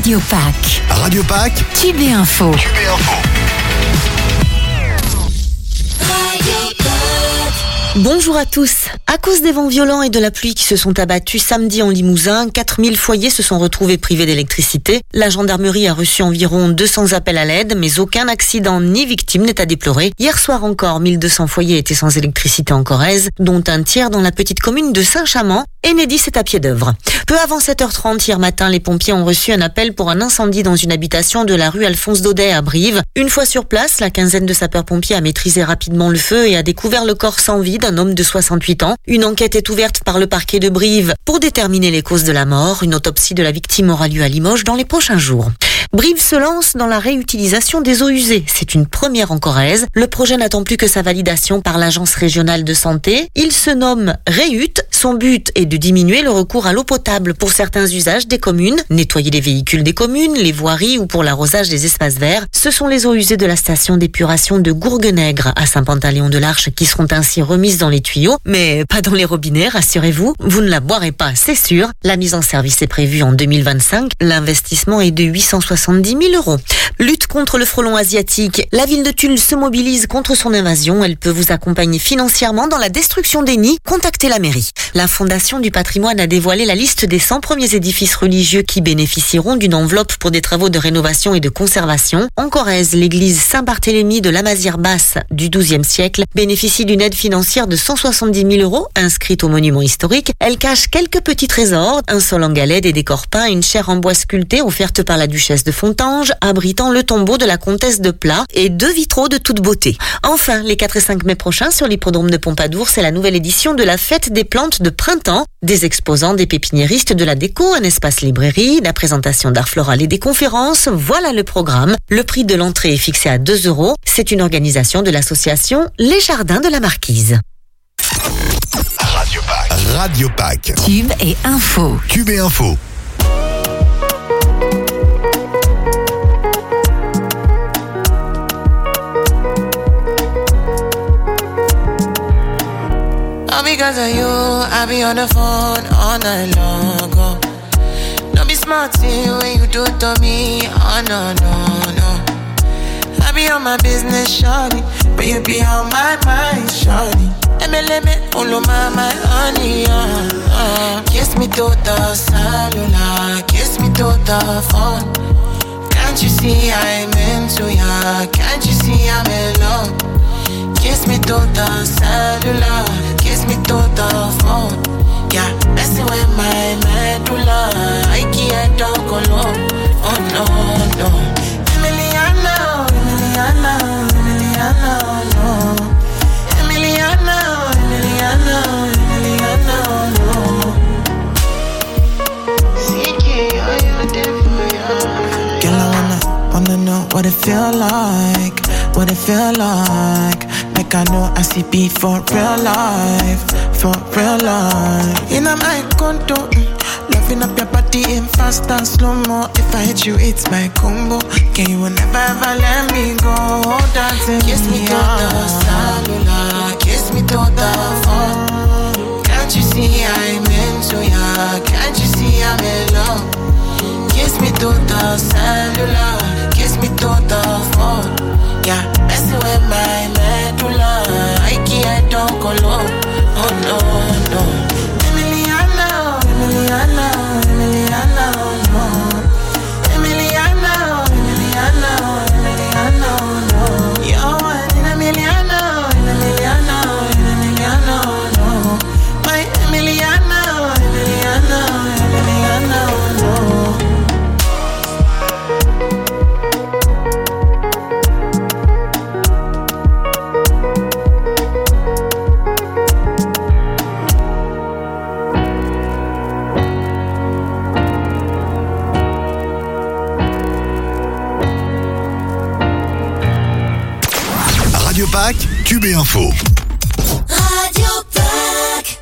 Radio Pâques. Radio Pâques, Tube et Info. Bonjour à tous. À cause des vents violents et de la pluie qui se sont abattus samedi en Limousin, 4000 foyers se sont retrouvés privés d'électricité. La gendarmerie a reçu environ 200 appels à l'aide, mais aucun accident ni victime n'est à déplorer. Hier soir encore, 1200 foyers étaient sans électricité en Corrèze, dont un tiers dans la petite commune de Saint-Chamand. Enedis est à pied d'œuvre. Peu avant 7h30 hier matin, les pompiers ont reçu un appel pour un incendie dans une habitation de la rue Alphonse Daudet à Brive. Une fois sur place, la quinzaine de sapeurs-pompiers a maîtrisé rapidement le feu et a découvert le corps sans vie d'un homme de 68 ans. Une enquête est ouverte par le parquet de Brive pour déterminer les causes de la mort. Une autopsie de la victime aura lieu à Limoges dans les prochains jours. Brive se lance dans la réutilisation des eaux usées. C'est une première en Corrèze. Le projet n'attend plus que sa validation par l'Agence régionale de santé. Il se nomme Réut. Son but est de diminuer le recours à l'eau potable pour certains usages des communes, nettoyer les véhicules des communes, les voiries ou pour l'arrosage des espaces verts. Ce sont les eaux usées de la station d'épuration de Gourguenègre à Saint-Pantaléon-de-l'Arche qui seront ainsi remises dans les tuyaux, mais pas dans les robinets, rassurez-vous. Vous ne la boirez pas, c'est sûr. La mise en service est prévue en 2025. L'investissement est de 870 000 €. Lutte contre le frelon asiatique. La ville de Tulle se mobilise contre son invasion. Elle peut vous accompagner financièrement dans la destruction des nids. Contactez la mairie. La Fondation du patrimoine a dévoilé la liste des 100 premiers édifices religieux qui bénéficieront d'une enveloppe pour des travaux de rénovation et de conservation. En Corrèze, l'église Saint-Barthélemy de la Mazière-Basse du XIIe siècle bénéficie d'une aide financière de 170 000 €, inscrite au monument historique. Elle cache quelques petits trésors, un sol en galets, des décors peints, une chaire en bois sculpté offerte par la duchesse de Fontanges, abritant le tombeau de la comtesse de Plat et 2 vitraux de toute beauté. Enfin, les 4 et 5 mai prochains, sur l'hippodrome de Pompadour, c'est la nouvelle édition de la fête des plantes de printemps. Des exposants, des pépiniéristes, de la déco, un espace librairie, la présentation d'art floral et des conférences. Voilà le programme. Le prix de l'entrée est fixé à 2 €. C'est une organisation de l'association Les Jardins de la Marquise. Radio Pâques, Tube et Info. Tube et Info. All because of you, I be on the phone all night long. Oh. Don't be smart when you do it to me. Oh no, no, no. I be on my business, shawty, but you be on my mind, shawty. MLM, all of my honey, Kiss me to the cellular, kiss me to the phone. Can't you see I'm into ya? Can't you see I'm in love? Kiss me to the cellular, kiss me to the phone. Yeah, messing with my medulla, I can't talk alone. Oh no, no. Emiliano, Emiliano, Emiliano, no. Emiliano, Emiliano, Emiliano, no. CK, are you there for ya? Girl, I wanna know what it feel like, what it feel like. Like I know I see beat for real life, for real life. In my condo, loving up your body in fast and slow-mo. If I hit you, it's my combo. Can you never ever let me go? Dancing kiss me to the cellular, kiss me to the phone. Can't you see I'm into ya? Can't you see I'm in love? Kiss me to the cellular, kiss me to the phone. Yeah, messing with my medulla, I can't talk alone. Oh no, no. Emiliano, Emiliano, Emiliano, no. Emiliano, Emiliano, Emiliano, no. Yo, Emiliano, Emiliano, Emiliano, no. My Emiliano, Emiliano, Emiliano, no. Radio Pâques, Tube et Info. Radio Pâques.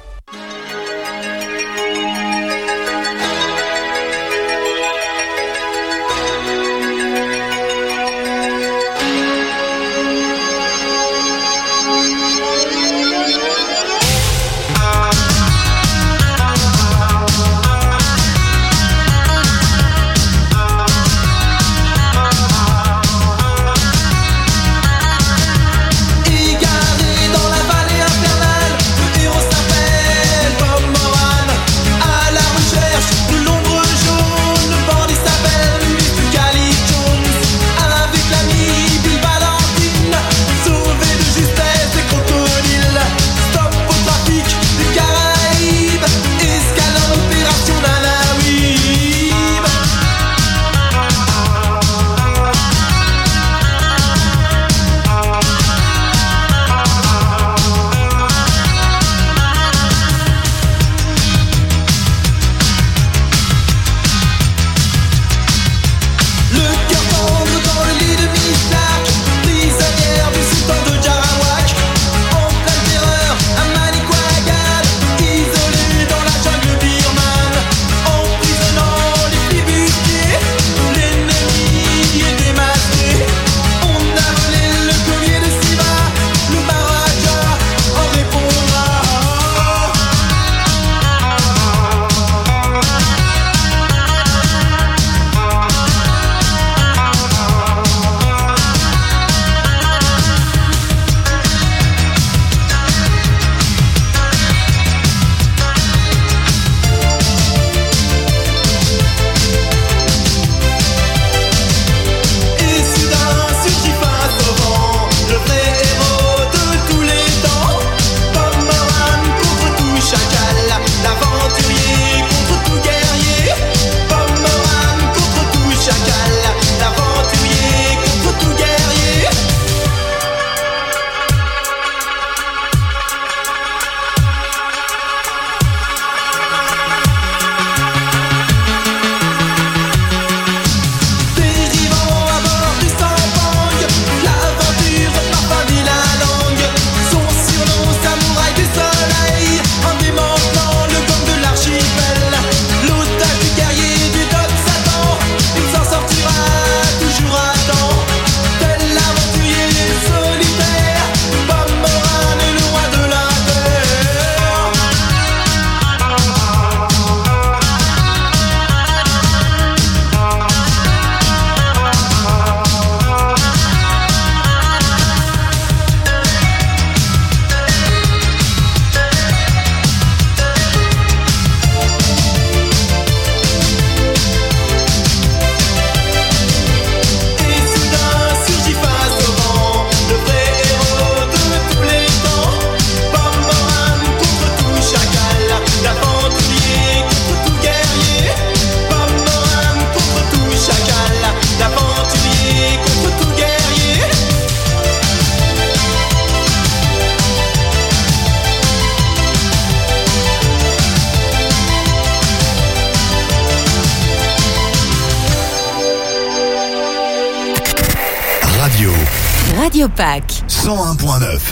radio. Radio Pâques. 101.9.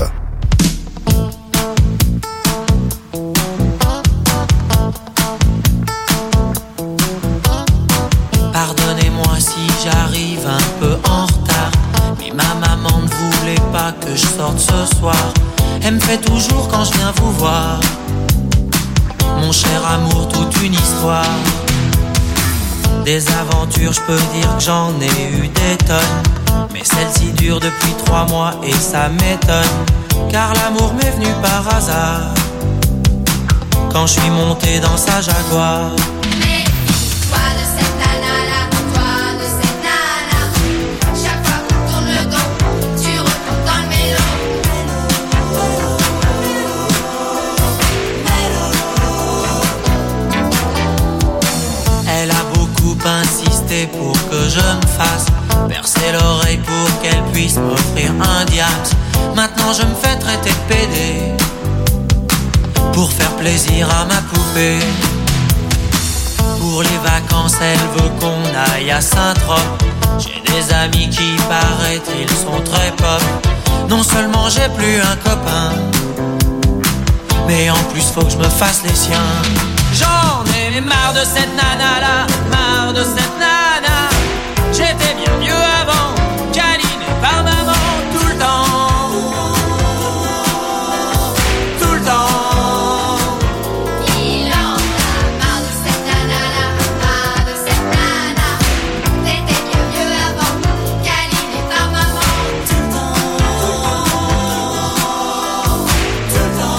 Pardonnez-moi si j'arrive un peu en retard, mais ma maman ne voulait pas que je sorte ce soir. Elle me fait toujours quand je viens vous voir, mon cher amour, toute une histoire. Des aventures, je peux dire que j'en ai eu des tonnes, mais celle-ci dure depuis 3 mois et ça m'étonne, car l'amour m'est venu par hasard quand je suis monté dans sa Jaguar. Insisté pour que je me fasse percer l'oreille pour qu'elle puisse m'offrir un diamant. Maintenant je me fais traiter de pédé pour faire plaisir à ma poupée. Pour les vacances elle veut qu'on aille à Saint-Tropez. J'ai des amis qui paraît-il sont très pop. Non seulement j'ai plus un copain, mais en plus faut que je me fasse les siens. J'en ai marre de cette nana là, marre de cette nana. J'étais bien mieux avant, câlinée par maman tout le temps. Tout le temps. Il en a marre de cette nana là, marre de cette nana. T'étais bien mieux avant, câlinée par maman tout le temps. Tout le temps.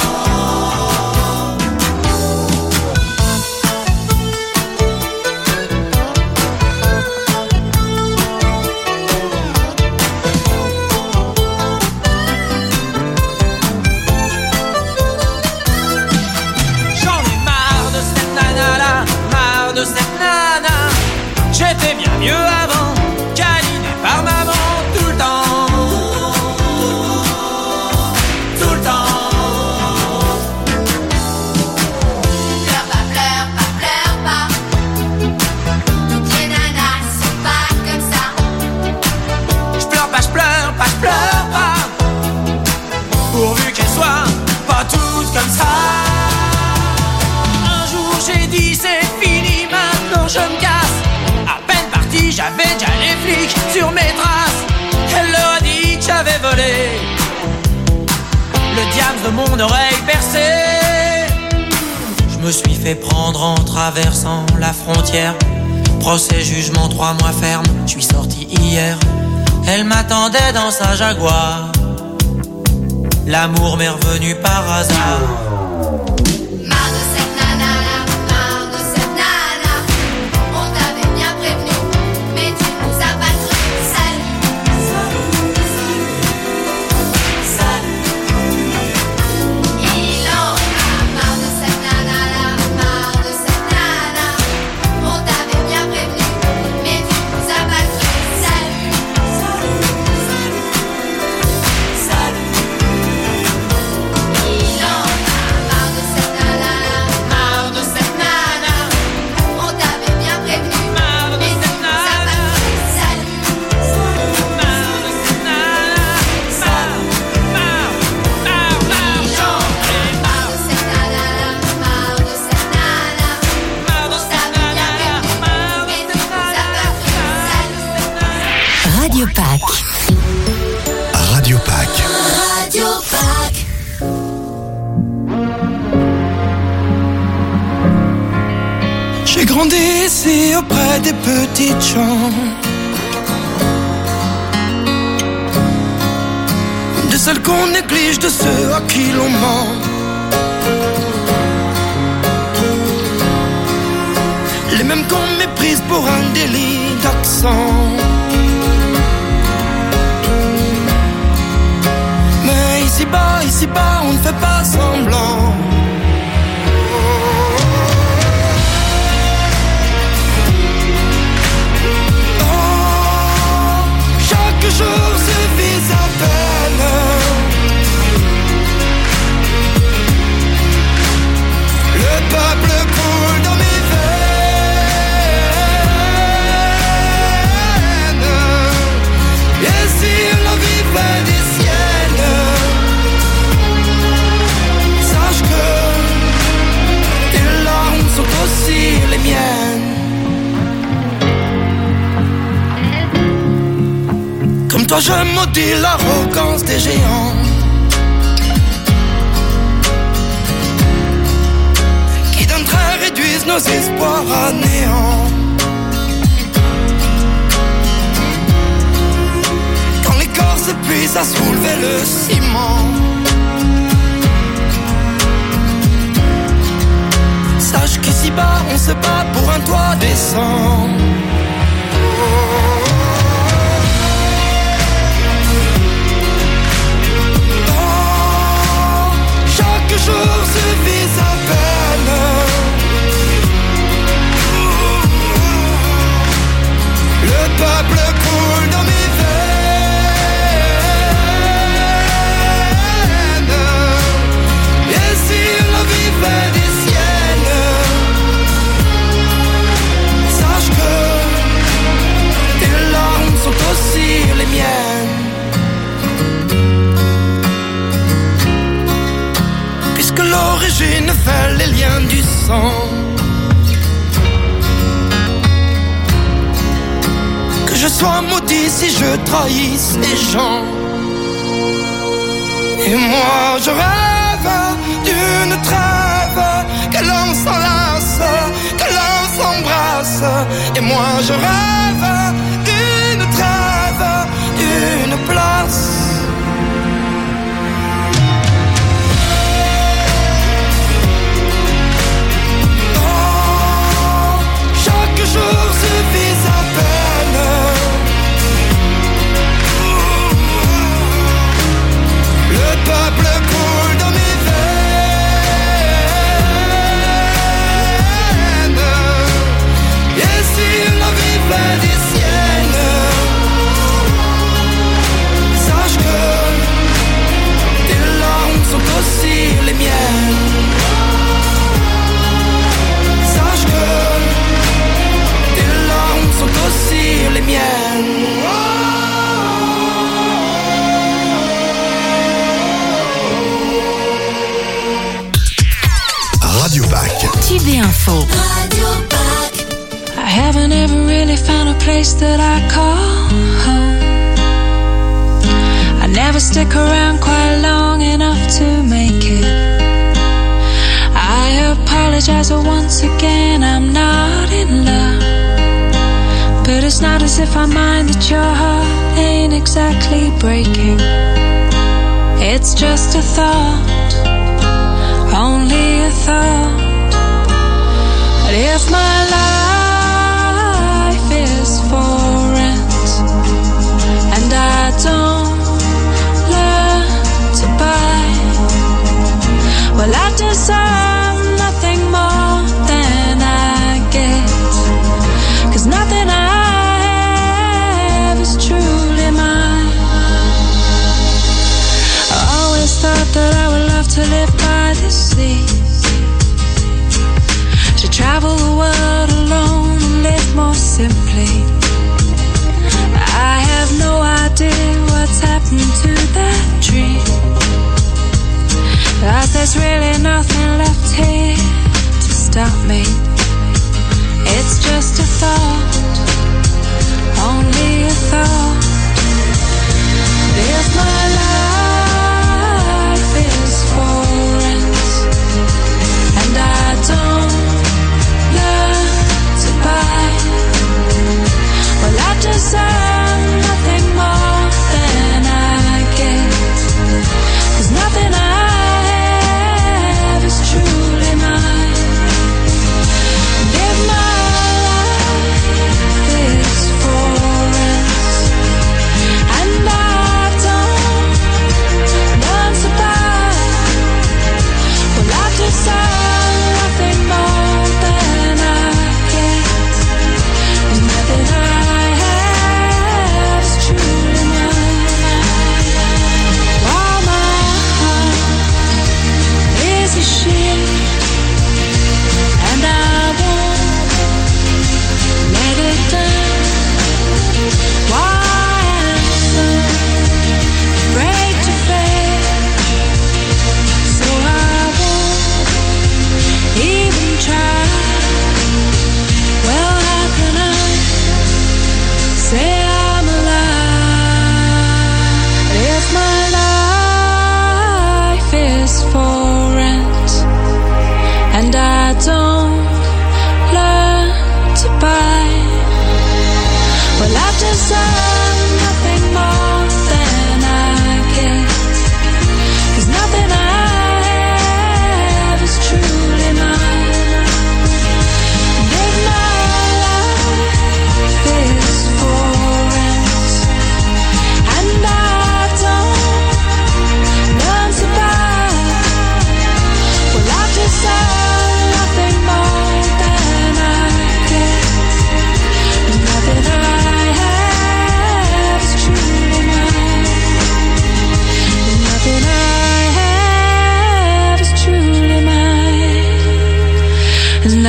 J'étais bien mieux avant, câlinée par maman tout le temps. Tout le temps. Pleure pas, pleure pas, pleure pas. Toutes les nanas sont pas comme ça. Je pleure pas, je pleure pas, je pleure pas. Pourvu qu'elles soient pas toutes comme ça. Un jour j'ai dit c'est fini, maintenant je me casse. J'avais déjà les flics sur mes traces. Elle leur a dit que j'avais volé le diamant de mon oreille percée. Je me suis fait prendre en traversant la frontière. Procès, jugement, 3 mois ferme. Je suis sorti hier. Elle m'attendait dans sa Jaguar. L'amour m'est revenu par hasard. Marre de cette nana là, marre de cette nana. On t'avait bien prévenu, mais tu nous as pas cru. Salut, salut, salut, salut. Il en a marre de cette nana là, marre de cette nana. On t'avait bien prévenu, mais tu nous as pas cru. Salut, salut, salut, salut. Il en a marre de cette nana là, marre de cette nana. On t'avait bien prévenu, mais tu nous as pas cru. Salut, Marre de cette nana. il en a marre de cette nana là, marre de cette nana. On t'avait bien prévenu, mais tu nous as pas cru. Salut. Radio Pâques. Radio Pâques. Radio Pâques. J'ai grandi ici auprès des petites gens, de celles qu'on néglige, de ceux à qui l'on ment. Les mêmes qu'on méprise pour un délit d'accent. Mais ici-bas, on ne fait pas semblant. Chaque jour suffit à peine. Le peuple coule dans mes veines. Et s'il toi je maudis l'arrogance des géants qui d'un trait réduisent nos espoirs à néant. Quand les corps s'épuisent à soulever le ciment, sache qu'ici-bas on se bat pour un toit décent. Chaque jour suffit sa peine. Le peuple coule dans mes veines. Et si la vie fait des siennes, sache que tes larmes sont aussi les miennes. Que l'origine fait les liens du sang, que je sois maudit si je trahisse les gens. Et moi je rêve d'une trêve, que l'on s'enlace, que l'on s'embrasse. Et moi je rêve d'une trêve, d'une place. Chaque jour suffit sa peine. Le peuple coule dans mes veines. Et si la vie fait des siennes, sache que tes larmes sont aussi les miennes. Sache que sont aussi les miennes. Radio Pack. Tube Info. Radio Pack. I haven't ever really found a place that I call home. I never stick around quite long enough to make it. I apologize, but once again I'm not in love. But it's not as if I mind that your heart ain't exactly breaking. It's just a thought, only a thought. But if my life is for rent and I don't learn to buy, well I deserve nothing more than I get. 'Cause nothing I have is truly mine. I always thought that I would love to live by the sea, to travel the world alone and live more simply. I have no idea what's happened to that dream, 'cause there's really nothing left here to stop me. It's just a thought, only a thought. If my life is for rent and I don't learn to buy, well I deserve nothing more than I get. 'Cause nothing I have is truly mine. If my life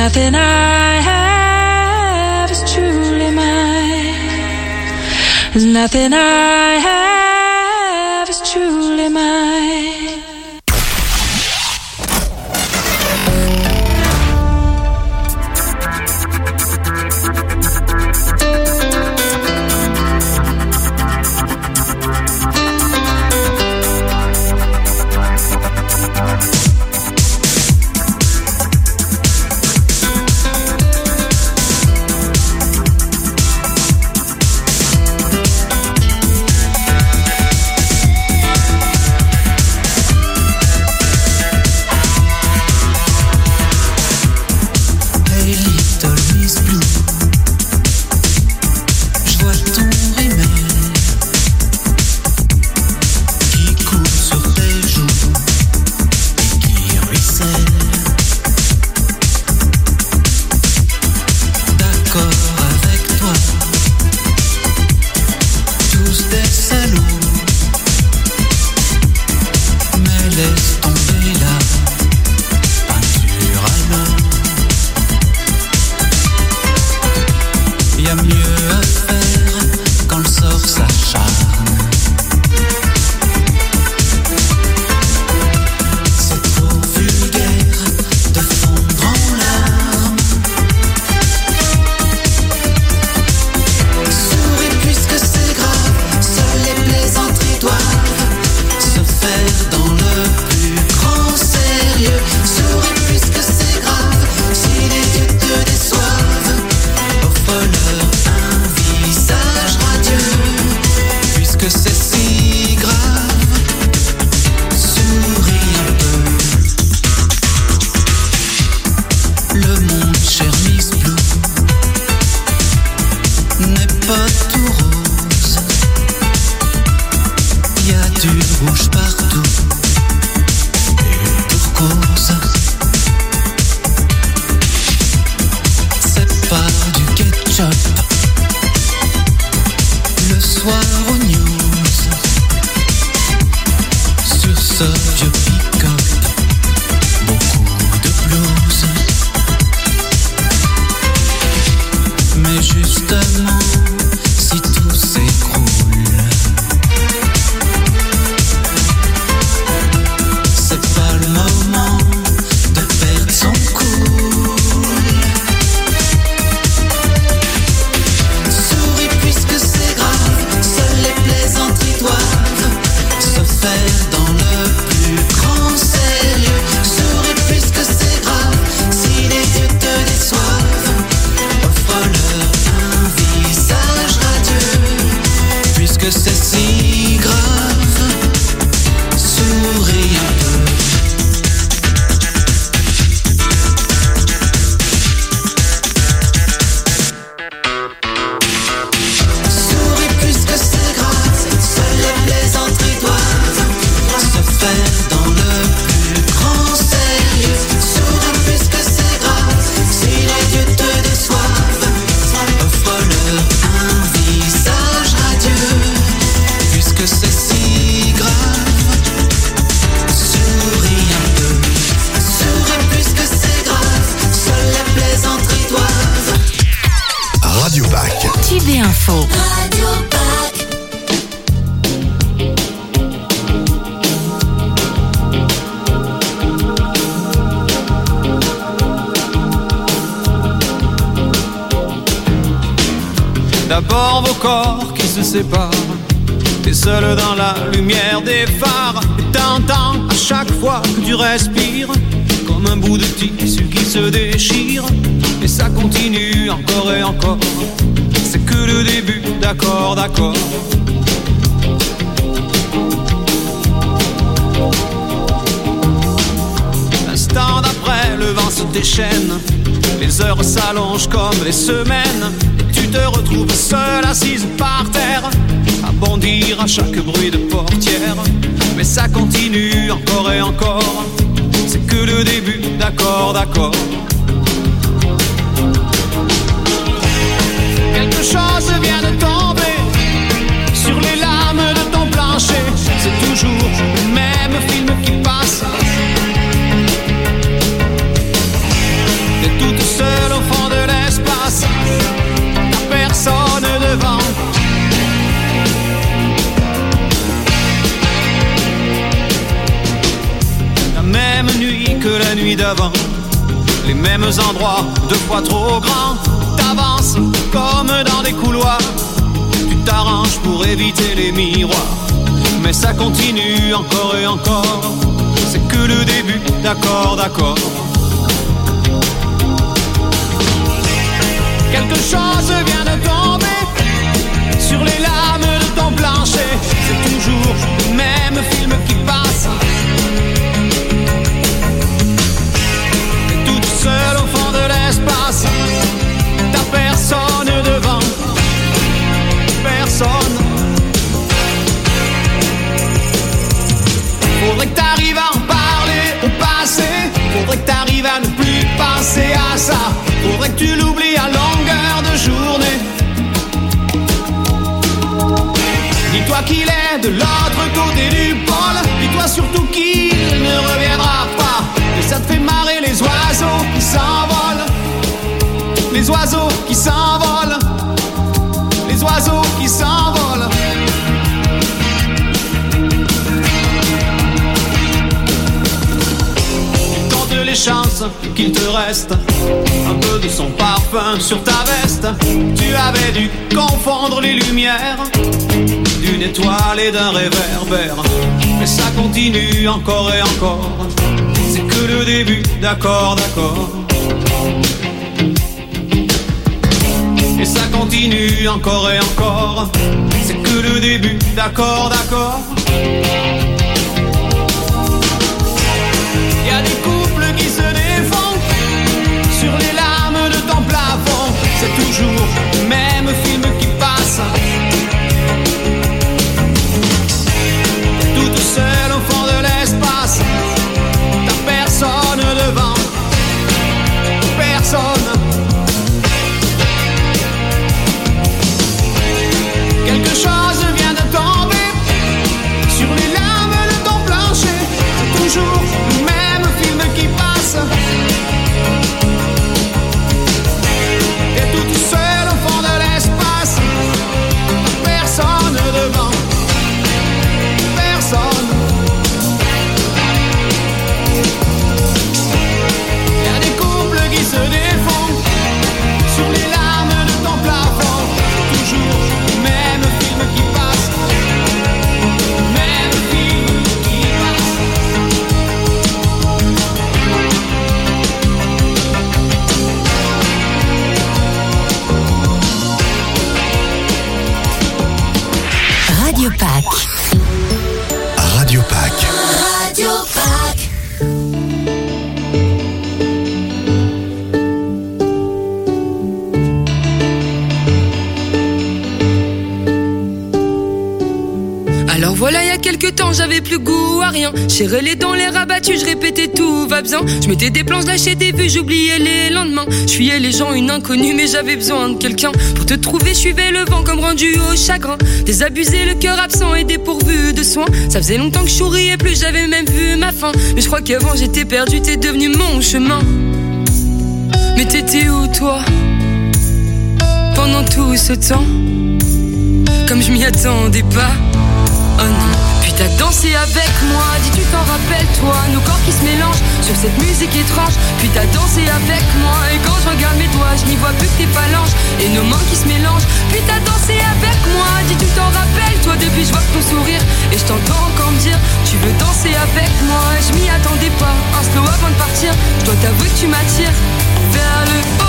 nothing I have is truly mine. There's nothing I have is truly mine. D'abord vos corps qui se séparent, t'es seul dans la lumière des phares, et t'entends à chaque fois que tu respires comme un bout de tissu qui se déchire, et ça continue encore et encore, c'est que le début, d'accord, d'accord. L'instant d'après, le vent se déchaîne, les heures s'allongent comme les semaines, tu te retrouves seule assise par terre, à bondir à chaque bruit de portière. Mais ça continue encore et encore, c'est que le début, d'accord, d'accord. Quelque chose vient de tomber sur les lames de ton plancher, c'est toujours le même film qui passe. T'es toute seule nuit d'avant. Les mêmes endroits, 2 fois trop grands. T'avances comme dans des couloirs. Tu t'arranges pour éviter les miroirs. Mais ça continue encore et encore. C'est que le début, d'accord, d'accord. Quelque chose vient de tomber sur les lames de ton plancher. C'est toujours le même film qui passe. Et toute seule au fond de l'espace, t'as personne devant, personne. Faudrait que t'arrives à en parler au passé. Faudrait que t'arrives à ne plus penser à ça. Faudrait que tu l'oublies à longueur de journée. Dis-toi qu'il est de l'autre côté du pôle. Dis-toi surtout qu'il ne reviendra pas. Et ça te fait marrer les oiseaux qui s'envolent. Les oiseaux qui s'envolent. Les oiseaux qui s'envolent. Les chances qu'il te reste un peu de son parfum sur ta veste. Tu avais dû confondre les lumières d'une étoile et d'un réverbère. Mais ça continue encore et encore. C'est que le début, d'accord, d'accord. Et ça continue encore et encore. C'est que le début, d'accord, d'accord. Y a des couples qui se défont sur les lames de ton plafond. C'est toujours le même film qui passe. Toute seule au fond de l'espace, t'as personne devant, personne. Quelque chose vient de tomber sur les lames de ton plancher. C'est toujours le même film qui passe. Et toute seule au fond de l'espace, personne devant, personne. Y a des couples qui se défont sur les larmes de ton plafond. Toujours le même film qui passe, le même film qui passe. Radio Pack. Radio Pack. Radio Pack. Alors voilà, il y a quelques temps, j'avais plus goût à rien. Serrais les dents, les rabattus, je répétais tout va bien. Je mettais des planches, lâchais des vues, j'oubliais les lendemains. Je fuyais les gens, une inconnue, mais j'avais besoin de quelqu'un. Pour te trouver, je suivais le vent comme rendu au chagrin. Désabusé, le cœur absent et dépourvu de soins. Ça faisait longtemps que je souriais plus, j'avais même vu ma fin. Mais je crois qu'avant j'étais perdu, t'es devenu mon chemin. Mais t'étais où toi pendant tout ce temps? Comme je m'y attendais pas. Oh non. Puis t'as dansé avec moi, dis tu t'en rappelles toi. Nos corps qui se mélangent sur cette musique étrange. Puis t'as dansé avec moi, et quand je regarde mes doigts, je n'y vois plus que tes phalanges et nos mains qui se mélangent. Puis t'as dansé avec moi, dis tu t'en rappelles toi. Depuis je vois ton sourire et je t'entends encore me dire tu veux danser avec moi. Je m'y attendais pas, un slow avant de partir. Je dois t'avouer que tu m'attires vers le haut.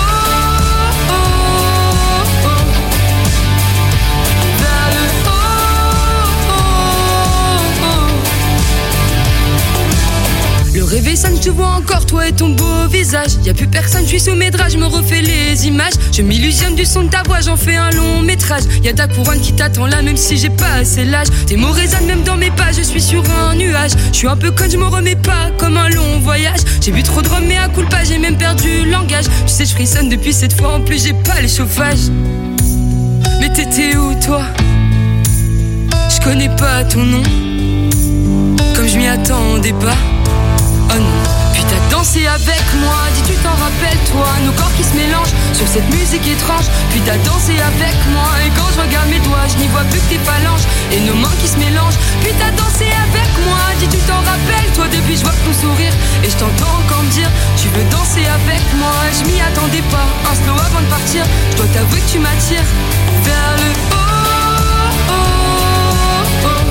Le réveil sonne, je te vois encore, toi et ton beau visage. Y'a plus personne, je suis sous mes draps, je me refais les images. Je m'illusionne du son de ta voix, j'en fais un long métrage. Y'a ta couronne qui t'attend là, même si j'ai pas assez l'âge. Tes mots résonnent même dans mes pas, je suis sur un nuage. Je suis un peu conne, je me remets pas, comme un long voyage. J'ai bu trop de rhum, mais à coup de pas, j'ai même perdu le langage. Tu sais, je frissonne depuis cette fois, en plus j'ai pas les chauffages. Mais t'étais où toi? Je connais pas ton nom, comme je m'y attendais pas. Oh non. Puis t'as dansé avec moi, dis tu t'en rappelles toi. Nos corps qui se mélangent sur cette musique étrange. Puis t'as dansé avec moi, et quand je regarde mes doigts, je n'y vois plus que tes phalanges et nos mains qui se mélangent. Puis t'as dansé avec moi, dis tu t'en rappelles toi. Depuis je vois ton sourire et je t'entends encore me dire, tu veux danser avec moi. Je m'y attendais pas, un slow avant de partir. Je dois t'avouer que tu m'attires vers le haut, oh, oh, oh.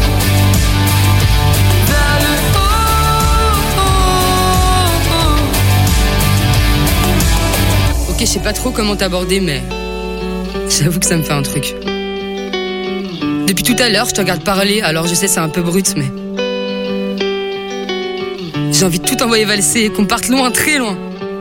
Vers le haut, oh, oh, oh. Ok, je sais pas trop comment t'aborder, mais j'avoue que ça me fait un truc. Depuis tout à l'heure, je te regarde parler, alors je sais c'est un peu brut, mais j'ai envie de tout envoyer valser, qu'on parte loin, très loin.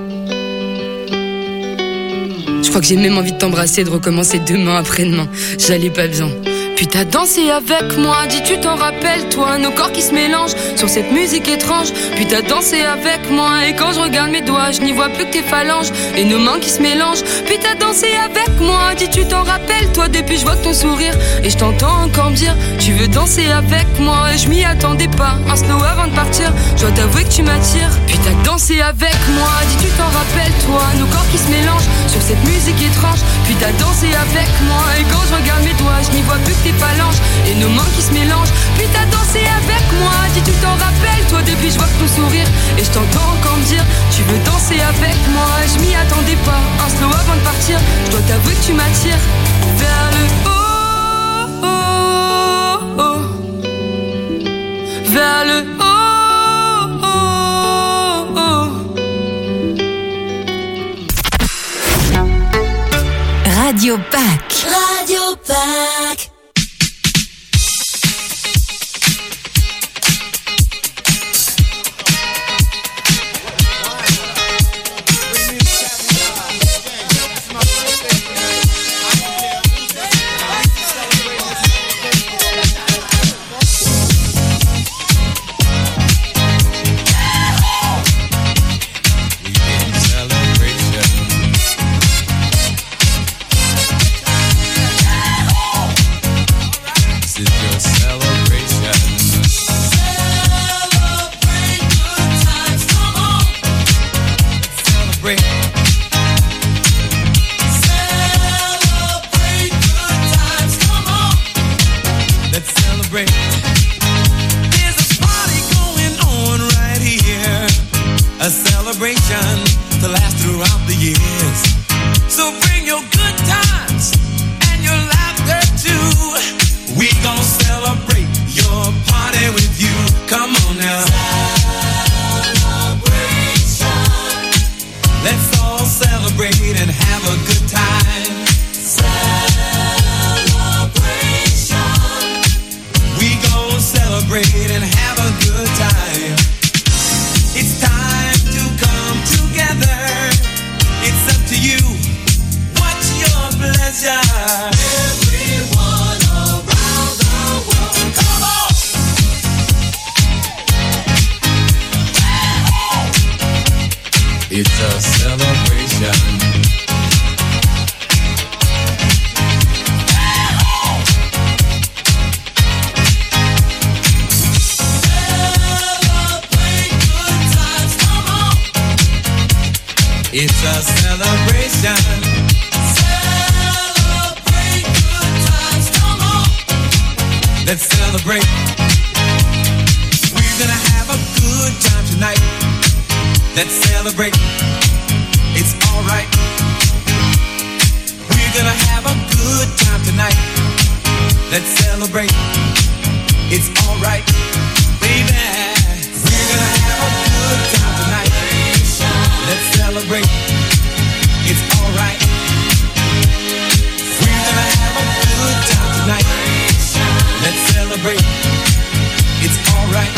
Je crois que j'ai même envie de t'embrasser, de recommencer demain, après-demain. J'allais pas bien. Puis t'as dansé avec moi, dis tu t'en rappelles toi, nos corps qui se mélangent sur cette musique étrange. Puis t'as dansé avec moi, et quand je regarde mes doigts, je n'y vois plus que tes phalanges et nos mains qui se mélangent. Puis t'as dansé avec moi, dis tu t'en rappelles toi, depuis je vois que ton sourire et je t'entends encore me dire, tu veux danser avec moi. Et je m'y attendais pas, un slow avant de partir. Je dois t'avouer que tu m'attires. Puis t'as dansé avec moi, dis tu t'en rappelles toi, nos corps qui se mélangent sur cette musique étrange. Puis t'as dansé avec moi, et quand je regarde mes doigts, je n'y vois plus que tes phalanges et nos mains qui se mélangent. Puis t'as dansé avec moi, dis tu t'en rappelles toi, depuis je vois que ton sourire et je t'entends encore me dire, tu veux danser avec moi. Et je m'y attendais pas, un slow avant de partir. Je dois t'avouer que tu m'attires vers le haut, oh, oh. Vers le haut, oh, oh. Radio Pack. Radio Pack. It's a celebration. Celebrate good times, come on. Let's celebrate. We're gonna have a good time tonight. Let's celebrate. It's alright. We're gonna have a good time tonight. Let's celebrate. It's alright, baby. We're gonna have a good time tonight. Let's celebrate. It's alright. We're gonna have a good time tonight. Let's celebrate. It's alright.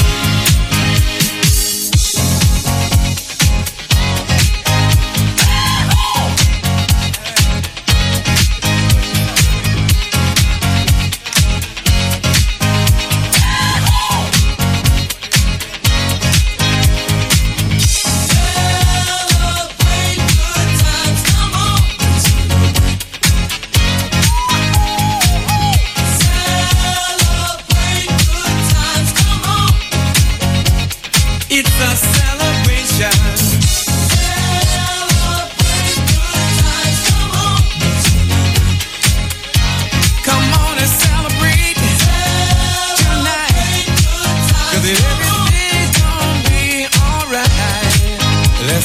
Let's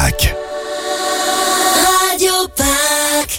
Pâques. Radio Pâques.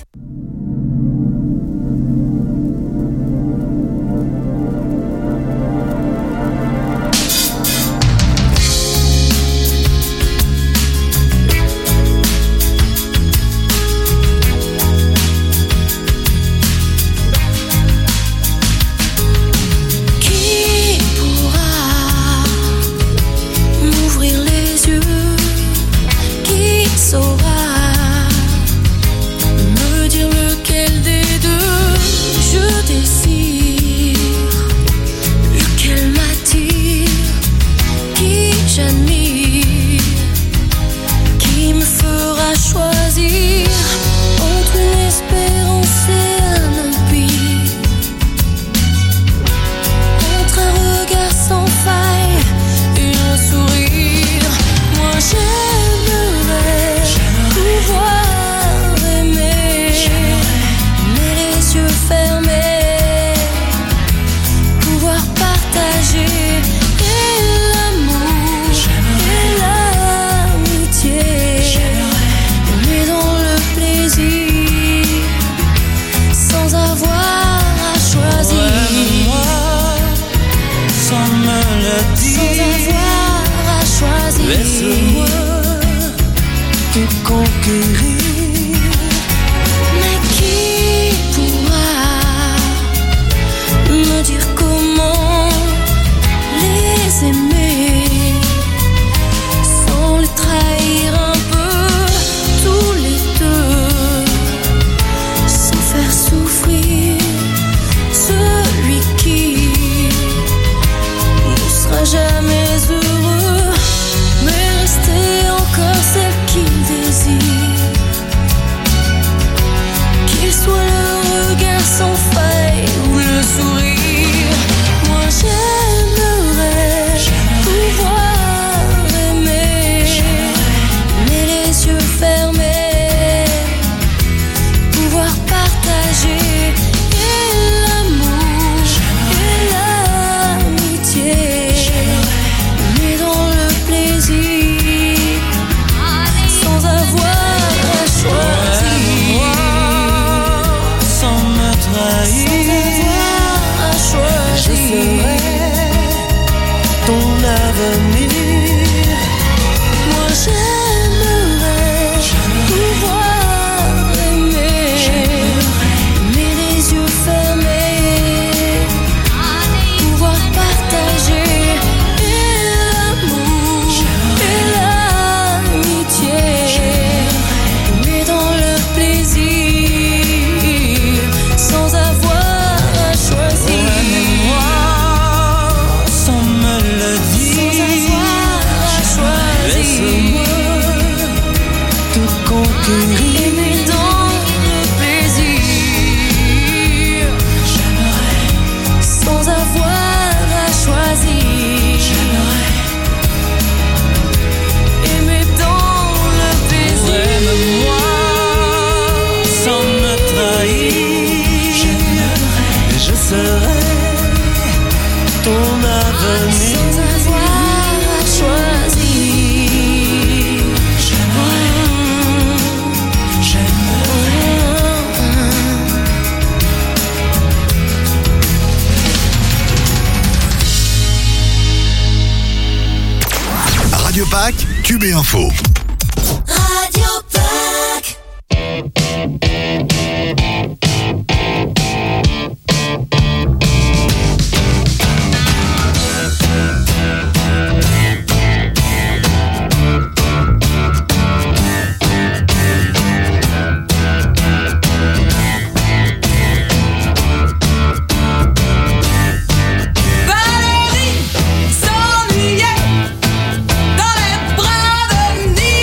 Radio Pâques, QB Info. Radio Pâques. Valérie s'ennuyait dans les bras de Nicolas.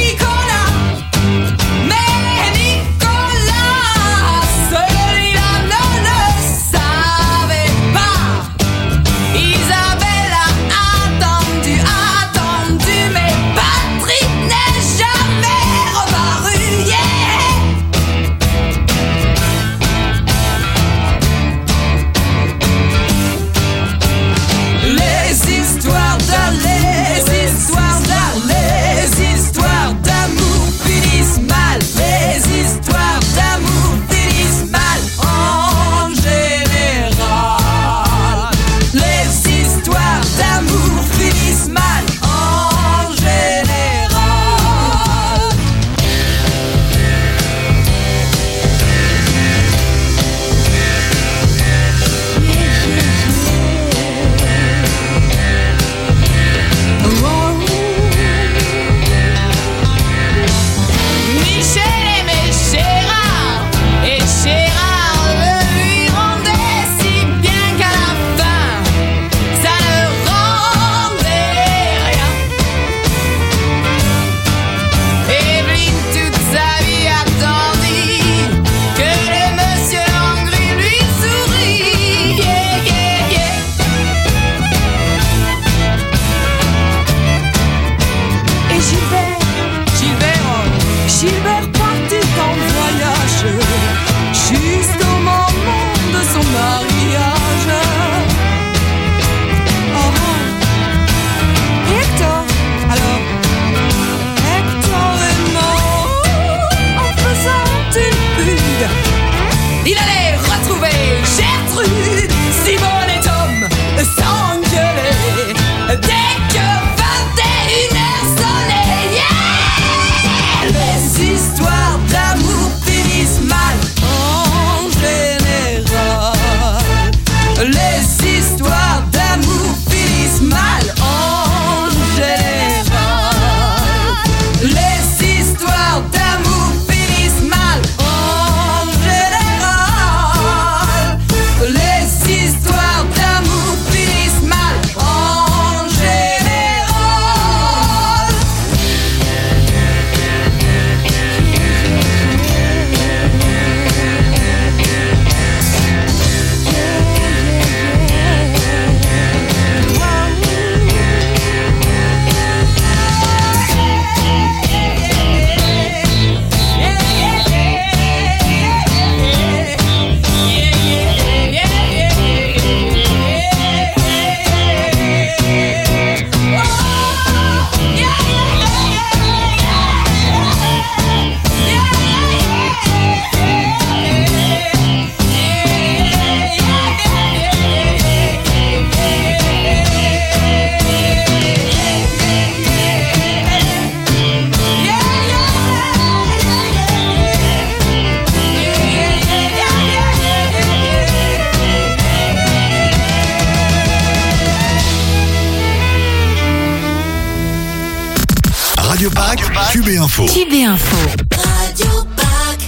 histoires d'amour finissent mal en général. Les histoires d'amour finissent mal en général. Les histoires d'amour finissent mal en général. Les histoires d'amour finissent mal en général. Radio Pâques, Cube et Info. Cube et Info. Radio Pâques.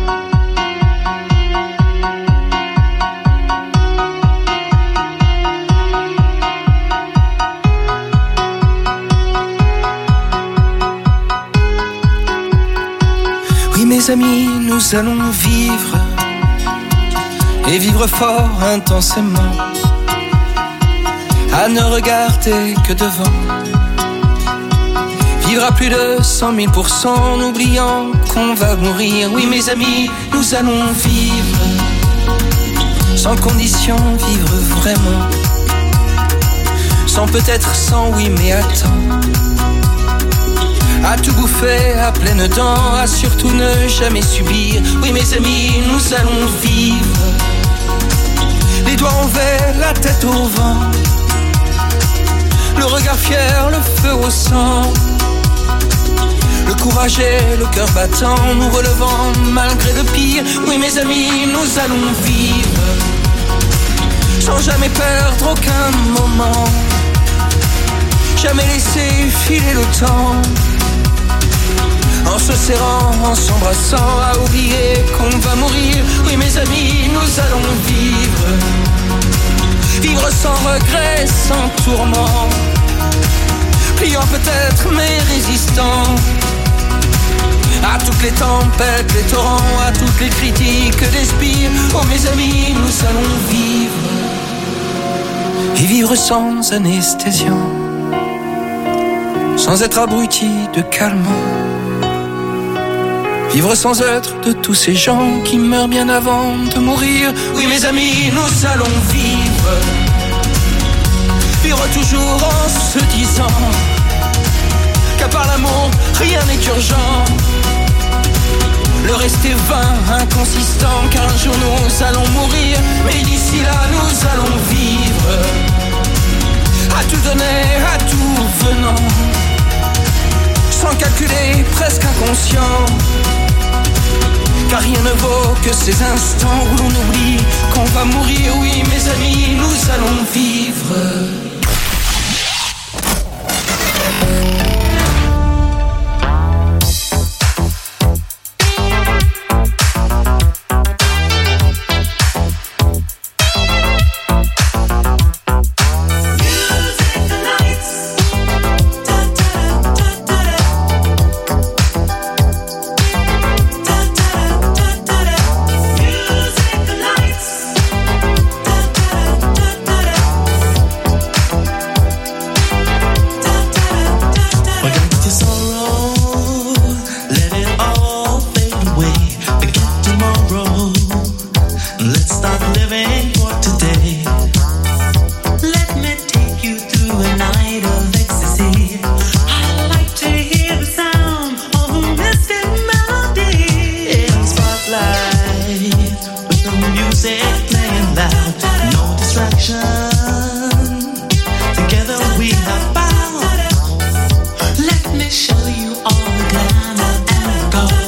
Oui mes amis, nous allons vivre et vivre fort intensément, à ne regarder que devant, vivre à plus de 100 000%, en oubliant qu'on va mourir. Oui mes amis, nous allons vivre sans condition, vivre vraiment, sans peut-être, sans oui mais attends, à tout bouffer à pleines dents, à surtout ne jamais subir. Oui mes amis, nous allons vivre les doigts envers, la tête au vent, le regard fier, le feu au sang, le courage et le cœur battant, nous relevant malgré le pire. Oui mes amis, nous allons vivre sans jamais perdre aucun moment, jamais laisser filer le temps, en se serrant, en s'embrassant, à oublier qu'on va mourir. Oui mes amis, nous allons vivre, vivre sans regret, sans tourment, pliant peut-être mais résistant à toutes les tempêtes, les torrents, à toutes les critiques des spires. Oh mes amis, nous allons vivre, et vivre sans anesthésiant, sans être abruti de calmant, vivre sans être de tous ces gens qui meurent bien avant de mourir. Oui mes amis, nous allons vivre, vivre toujours en se disant qu'à part l'amour, rien n'est urgent. Le reste est vain, inconsistant, car un jour nous allons mourir. Mais d'ici là, nous allons vivre, à tout donner, à tout venant, sans calculer, presque inconscient, car rien ne vaut que ces instants où l'on oublie qu'on va mourir. Oui mes amis, nous allons vivre. Together we have power. Let me show you all the glamour and gold.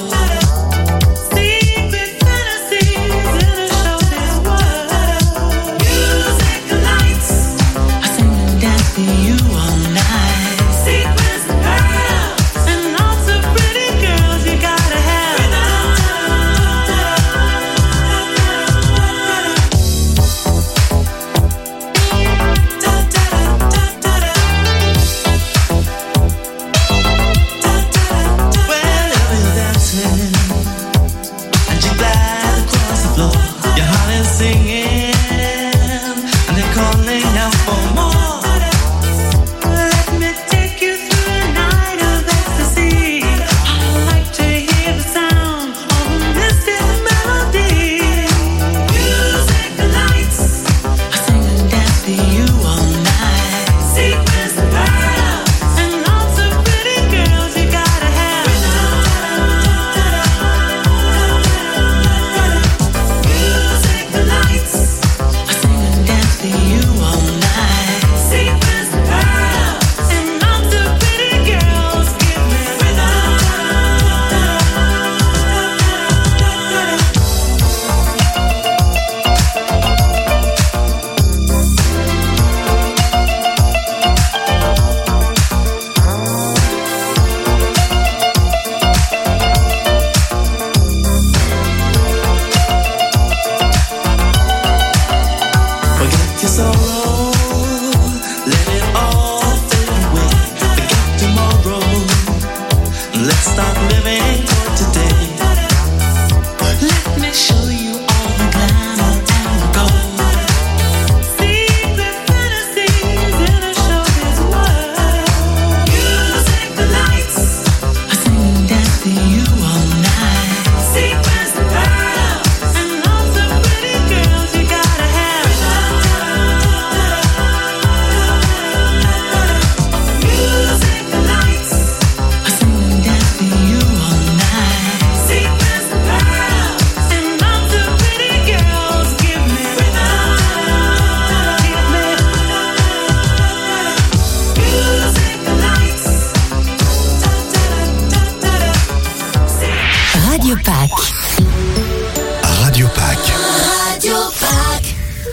singing and they're calling out for more. Let me take you through a night of ecstasy. I like to hear the sound of a mystic melody. Music, the lights, I sing and dance for you all night. Secrets and pearls and lots of pretty girls you gotta have. Music, the lights, I sing and dance for you all night. Secrets and pearls and lots of pretty girls give me Forget your sorrow, let it all fade away. Forget tomorrow, let's start living for today. Let me show you all the glamour and the gold. Secret fantasies in a showbiz world. Music, the lights, I sing and dance for you all night. Secrets and pearls and lots of pretty girls you gotta have. Music, the lights, I sing and dance for you all night. Secrets and pearls and lots of pretty girls give me Music, the lights. Radio Pâques. Radio Pâques. Radio Pâques.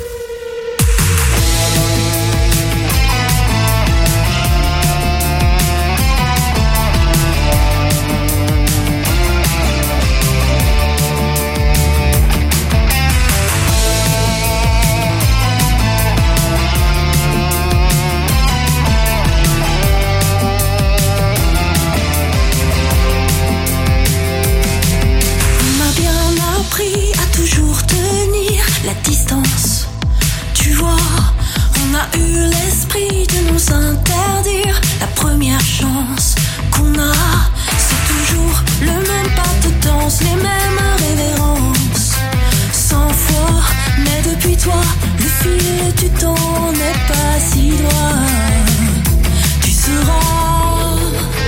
On m'a bien appris à toujours tenir la distance. Tu vois, on a eu l'esprit de nous interdire la première chance qu'on a. C'est toujours le même pas de danse, les mêmes révérences. 100 fois, mais depuis toi, le fil du temps n'est pas si droit. Tu seras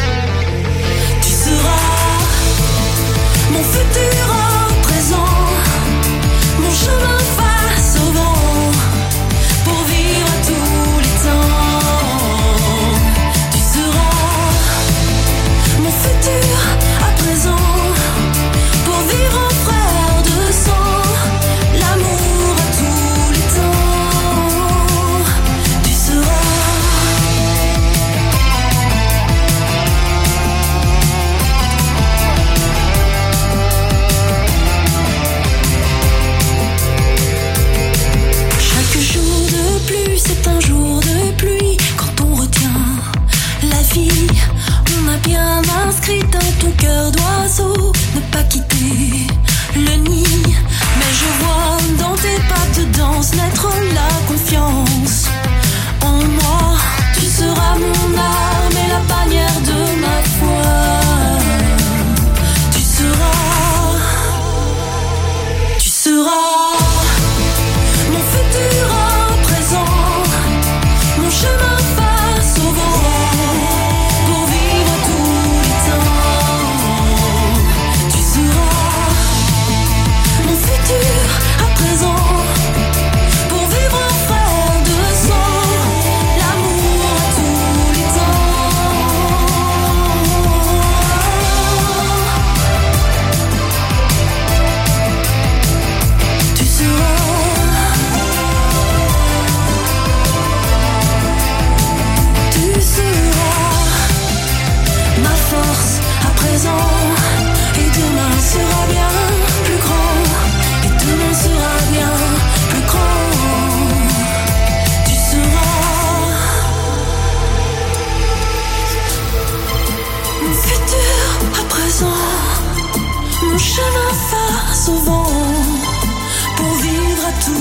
mon futur au présent, mon chemin face au vent, pour vivre tous les temps. Tu seras mon futur à présent, pour vivre en frère de sang, l'amour à tous les temps. Tu seras chaque jour de plus, c'est un jour de pluie. Quand on retient la vie, on a bien inscrit dans ton cœur d'oiseau ne pas quitter le nid. Mais je vois dans tes pas de danse naître la confiance en moi. Tu seras mon arme et la bannière de ma foi. Tu seras mon futur au présent, mon chemin face au vent, pour vivre tous les temps. Tu seras mon futur à présent, pour vivre en frère de sang, l'amour à tous les temps. Tu seras ma force à présent, et demain sera bien plus grand, et demain sera bien plus grand. Tu seras mon futur à présent, mon chemin face au vent, pour vivre à tous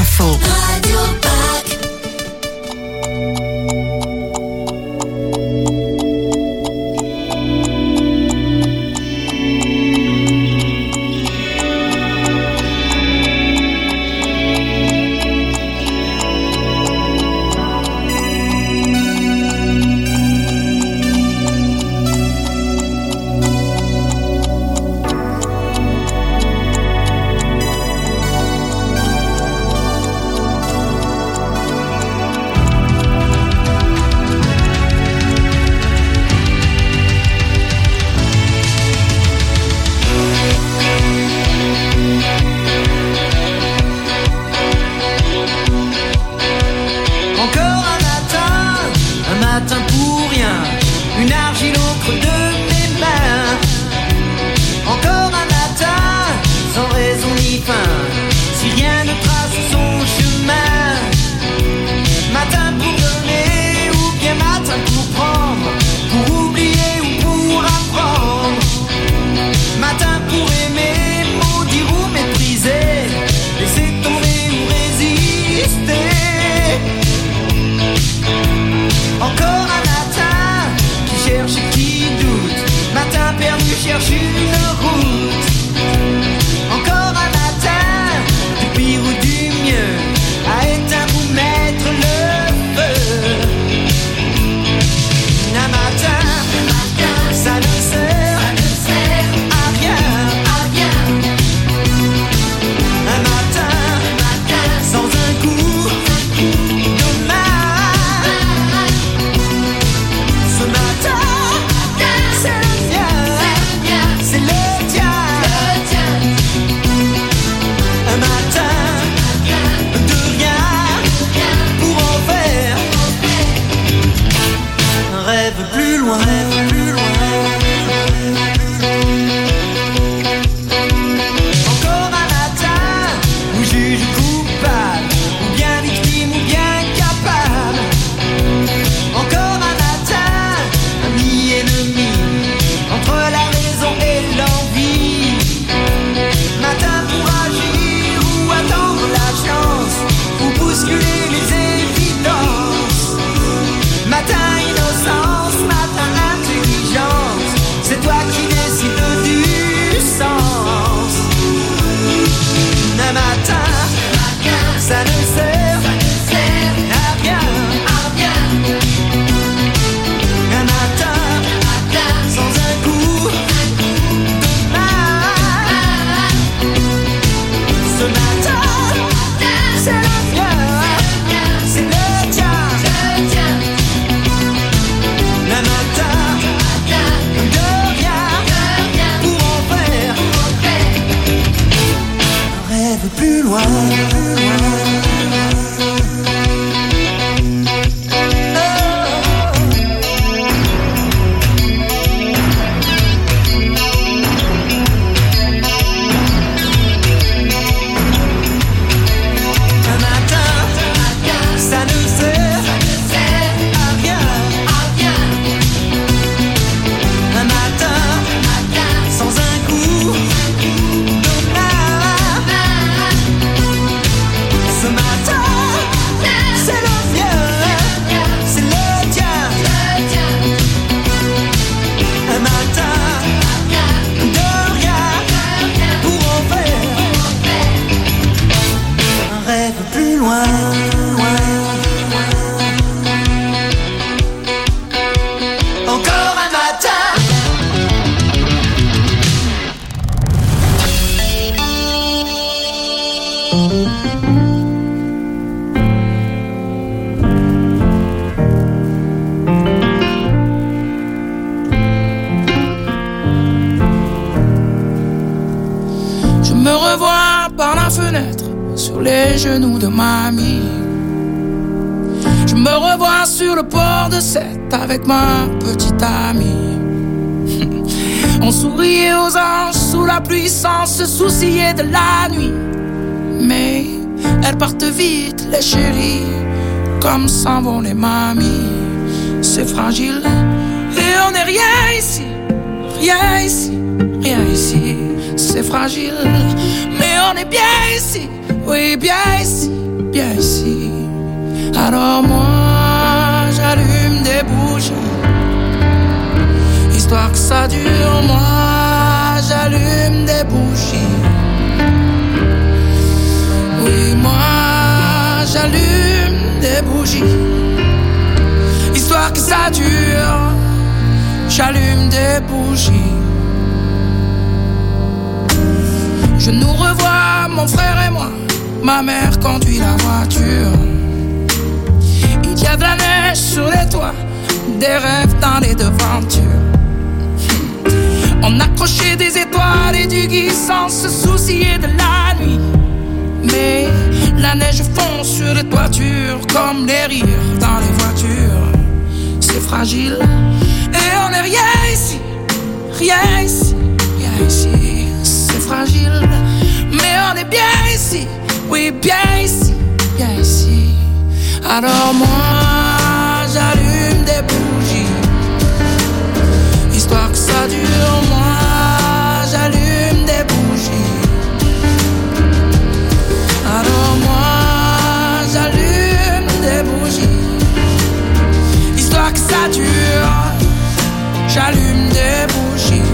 info. Radio Pâques. Sur les genoux de mamie, je me revois sur le port de Sète avec ma petite amie. On souriait aux anges sous la pluie sans se soucier de la nuit. Mais elles partent vite les chéris, comme s'en vont les mamies. C'est fragile et on n'est rien ici, rien ici, rien ici. C'est fragile mais on est bien ici. Oui, bien ici, bien ici. Alors moi, j'allume des bougies, histoire que ça dure. Moi, j'allume des bougies. Oui, moi, j'allume des bougies, histoire que ça dure. J'allume des bougies. Je nous revois, mon frère et moi. Ma mère conduit la voiture. Il y a de la neige sur les toits, des rêves dans les devantures. On accrochait des étoiles et du gui sans se soucier de la nuit. Mais la neige fond sur les toitures comme les rires dans les voitures. C'est fragile et on n'est rien ici, rien ici, rien ici. C'est fragile mais on est bien ici, oui bien ici, bien ici. Alors moi j'allume des bougies, histoire que ça dure. Moi j'allume des bougies. Alors moi j'allume des bougies, histoire que ça dure. J'allume des bougies.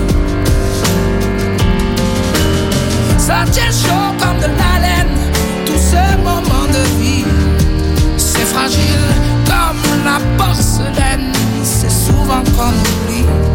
Ça tient chaud comme de la laine, tout ce moment de vie. C'est fragile comme la porcelaine, c'est souvent qu'on oublie.